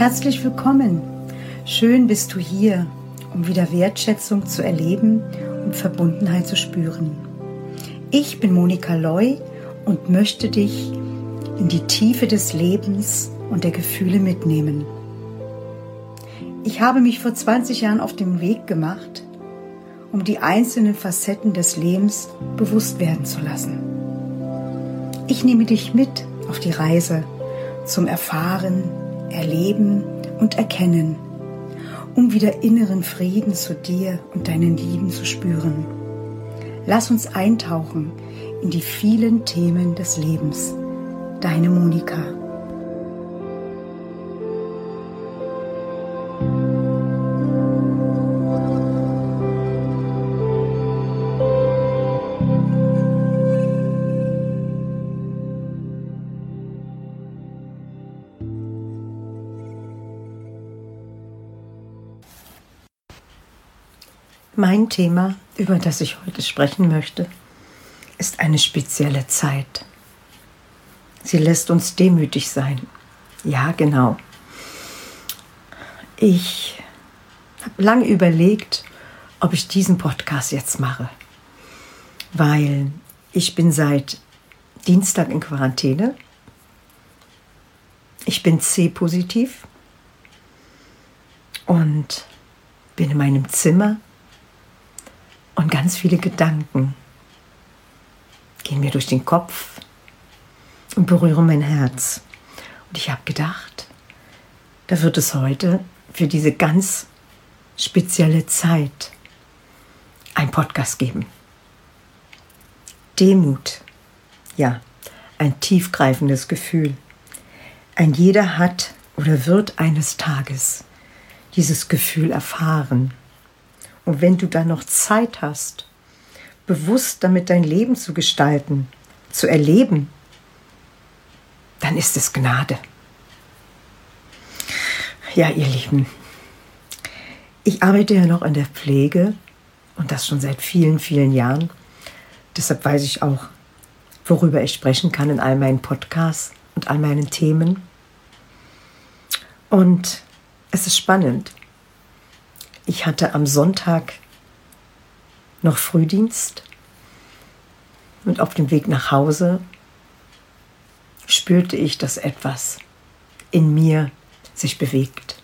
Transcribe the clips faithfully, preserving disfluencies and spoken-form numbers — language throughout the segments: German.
Herzlich willkommen. Schön bist du hier, um wieder Wertschätzung zu erleben und Verbundenheit zu spüren. Ich bin Monika Loy und möchte dich in die Tiefe des Lebens und der Gefühle mitnehmen. Ich habe mich vor zwanzig Jahren auf den Weg gemacht, um die einzelnen Facetten des Lebens bewusst werden zu lassen. Ich nehme dich mit auf die Reise zum Erfahren, Erleben und Erkennen, um wieder inneren Frieden zu dir und deinen Lieben zu spüren. Lass uns eintauchen in die vielen Themen des Lebens. Deine Monika. Mein Thema, über das ich heute sprechen möchte, ist eine spezielle Zeit. Sie lässt uns demütig sein. Ja, genau. Ich habe lange überlegt, ob ich diesen Podcast jetzt mache, weil ich bin seit Dienstag in Quarantäne. Ich bin C-positiv und bin in meinem Zimmer. Und ganz viele Gedanken gehen mir durch den Kopf und berühren mein Herz. Und ich habe gedacht, da wird es heute für diese ganz spezielle Zeit einen Podcast geben. Demut, ja, ein tiefgreifendes Gefühl. Ein jeder hat oder wird eines Tages dieses Gefühl erfahren. Und wenn du dann noch Zeit hast, bewusst damit dein Leben zu gestalten, zu erleben, dann ist es Gnade. Ja, ihr Lieben, ich arbeite ja noch in der Pflege und das schon seit vielen, vielen Jahren. Deshalb weiß ich auch, worüber ich sprechen kann in all meinen Podcasts und all meinen Themen. Und es ist spannend. Ich hatte am Sonntag noch Frühdienst und auf dem Weg nach Hause spürte ich, dass etwas in mir sich bewegt.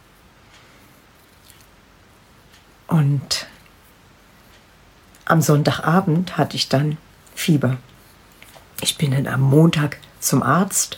Und am Sonntagabend hatte ich dann Fieber. Ich bin dann am Montag zum Arzt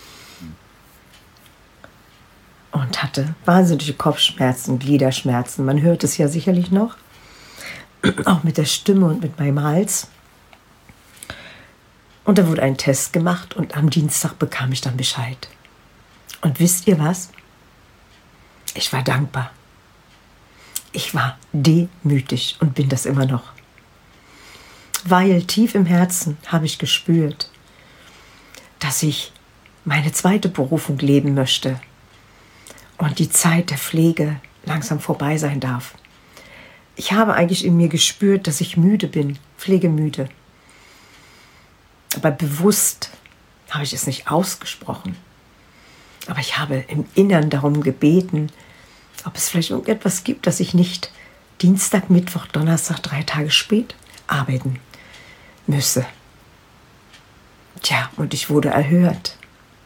und hatte wahnsinnige Kopfschmerzen, Gliederschmerzen. Man hört es ja sicherlich noch, auch mit der Stimme und mit meinem Hals. Und da wurde ein Test gemacht und am Dienstag bekam ich dann Bescheid. Und wisst ihr was? Ich war dankbar. Ich war demütig und bin das immer noch. Weil tief im Herzen habe ich gespürt, dass ich meine zweite Berufung leben möchte. Und die Zeit der Pflege langsam vorbei sein darf. Ich habe eigentlich in mir gespürt, dass ich müde bin, pflegemüde. Aber bewusst habe ich es nicht ausgesprochen. Aber ich habe im Innern darum gebeten, ob es vielleicht irgendetwas gibt, dass ich nicht Dienstag, Mittwoch, Donnerstag, drei Tage spät arbeiten müsse. Tja, und ich wurde erhört.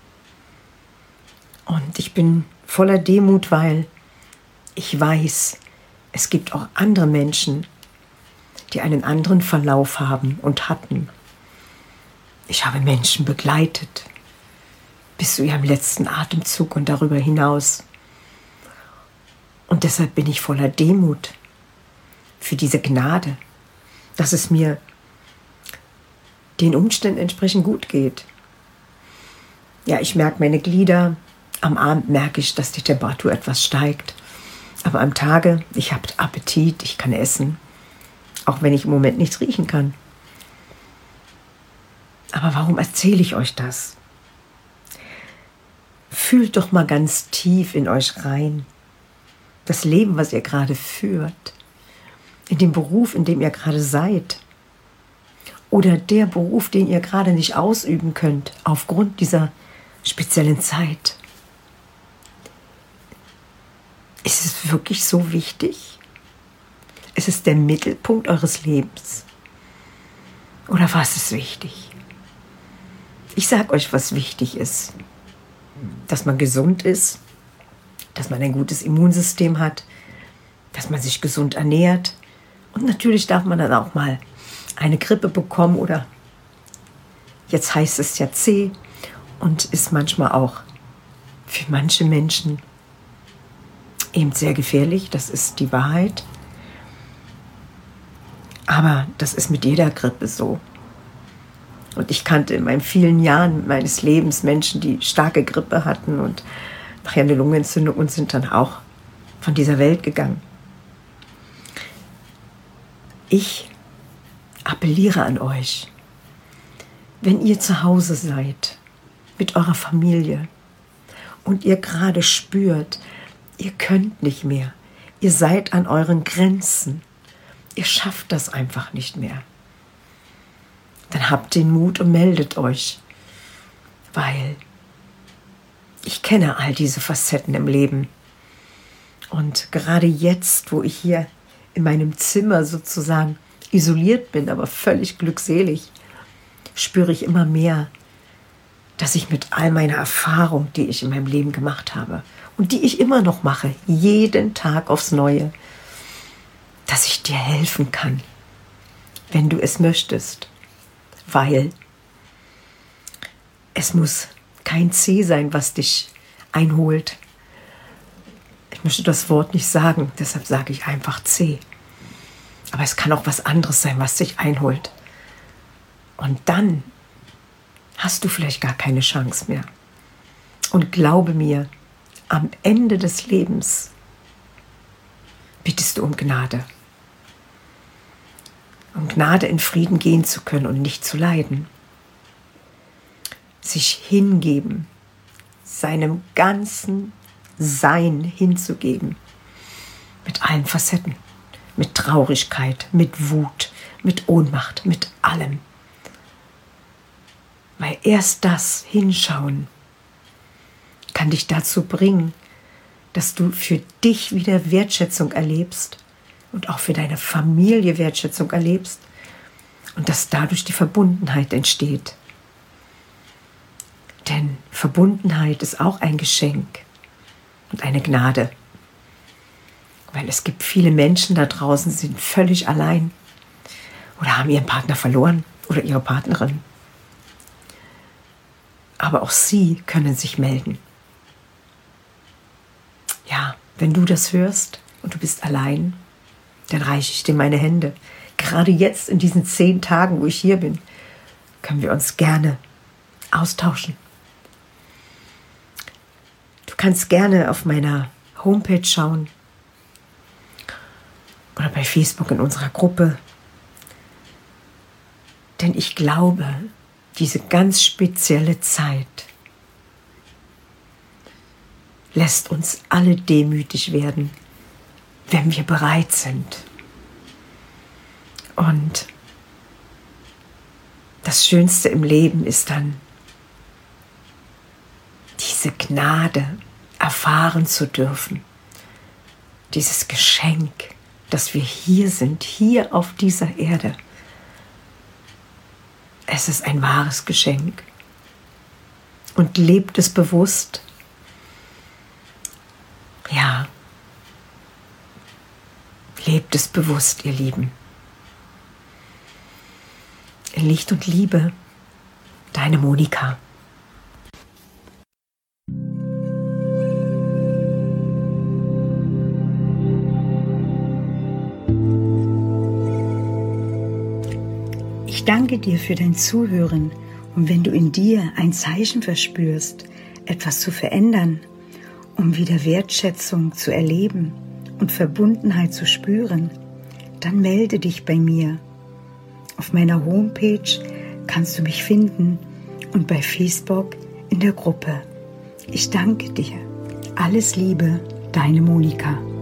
Und ich bin voller Demut, weil ich weiß, es gibt auch andere Menschen, die einen anderen Verlauf haben und hatten. Ich habe Menschen begleitet bis zu ihrem letzten Atemzug und darüber hinaus. Und deshalb bin ich voller Demut für diese Gnade, dass es mir den Umständen entsprechend gut geht. Ja, ich merke meine Glieder. Am Abend merke ich, dass die Temperatur etwas steigt. Aber am Tage, ich habe Appetit, ich kann essen. Auch wenn ich im Moment nichts riechen kann. Aber warum erzähle ich euch das? Fühlt doch mal ganz tief in euch rein. Das Leben, was ihr gerade führt. In dem Beruf, in dem ihr gerade seid. Oder der Beruf, den ihr gerade nicht ausüben könnt, aufgrund dieser speziellen Zeit. Ist es wirklich so wichtig? Ist es der Mittelpunkt eures Lebens? Oder was ist wichtig? Ich sage euch, was wichtig ist. Dass man gesund ist, dass man ein gutes Immunsystem hat, dass man sich gesund ernährt. Und natürlich darf man dann auch mal eine Grippe bekommen oder jetzt heißt es ja C und ist manchmal auch für manche Menschen eben sehr gefährlich. Das ist die Wahrheit. Aber das ist mit jeder Grippe so. Und ich kannte in meinen vielen Jahren meines Lebens Menschen, die starke Grippe hatten und nachher eine Lungenentzündung und sind dann auch von dieser Welt gegangen. Ich appelliere an euch, wenn ihr zu Hause seid mit eurer Familie und ihr gerade spürt, ihr könnt nicht mehr, ihr seid an euren Grenzen, ihr schafft das einfach nicht mehr, dann habt den Mut und meldet euch, weil ich kenne all diese Facetten im Leben. Und gerade jetzt, wo ich hier in meinem Zimmer sozusagen isoliert bin, aber völlig glückselig, spüre ich immer mehr, dass ich mit all meiner Erfahrung, die ich in meinem Leben gemacht habe und die ich immer noch mache, jeden Tag aufs Neue, dass ich dir helfen kann, wenn du es möchtest. Weil es muss kein C sein, was dich einholt. Ich möchte das Wort nicht sagen, deshalb sage ich einfach C. Aber es kann auch was anderes sein, was dich einholt. Und dann hast du vielleicht gar keine Chance mehr. Und glaube mir, am Ende des Lebens bittest du um Gnade. Um Gnade, in Frieden gehen zu können und nicht zu leiden. Sich hingeben, seinem ganzen Sein hinzugeben. Mit allen Facetten. Mit Traurigkeit, mit Wut, mit Ohnmacht, mit allem. Weil erst das Hinschauen kann dich dazu bringen, dass du für dich wieder Wertschätzung erlebst und auch für deine Familie Wertschätzung erlebst und dass dadurch die Verbundenheit entsteht. Denn Verbundenheit ist auch ein Geschenk und eine Gnade. Weil es gibt viele Menschen da draußen, die sind völlig allein oder haben ihren Partner verloren oder ihre Partnerin. Aber auch sie können sich melden. Ja, wenn du das hörst und du bist allein, dann reiche ich dir meine Hände. Gerade jetzt in diesen zehn Tagen, wo ich hier bin, können wir uns gerne austauschen. Du kannst gerne auf meiner Homepage schauen oder bei Facebook in unserer Gruppe. Denn ich glaube, diese ganz spezielle Zeit lässt uns alle demütig werden, wenn wir bereit sind. Und das Schönste im Leben ist dann, diese Gnade erfahren zu dürfen. Dieses Geschenk, dass wir hier sind, hier auf dieser Erde. Es ist ein wahres Geschenk. Und lebt es bewusst. Ja, lebt es bewusst, ihr Lieben. In Licht und Liebe, deine Monika. Ich danke dir für dein Zuhören und wenn du in dir ein Zeichen verspürst, etwas zu verändern, um wieder Wertschätzung zu erleben und Verbundenheit zu spüren, dann melde dich bei mir. Auf meiner Homepage kannst du mich finden und bei Facebook in der Gruppe. Ich danke dir. Alles Liebe, deine Monika.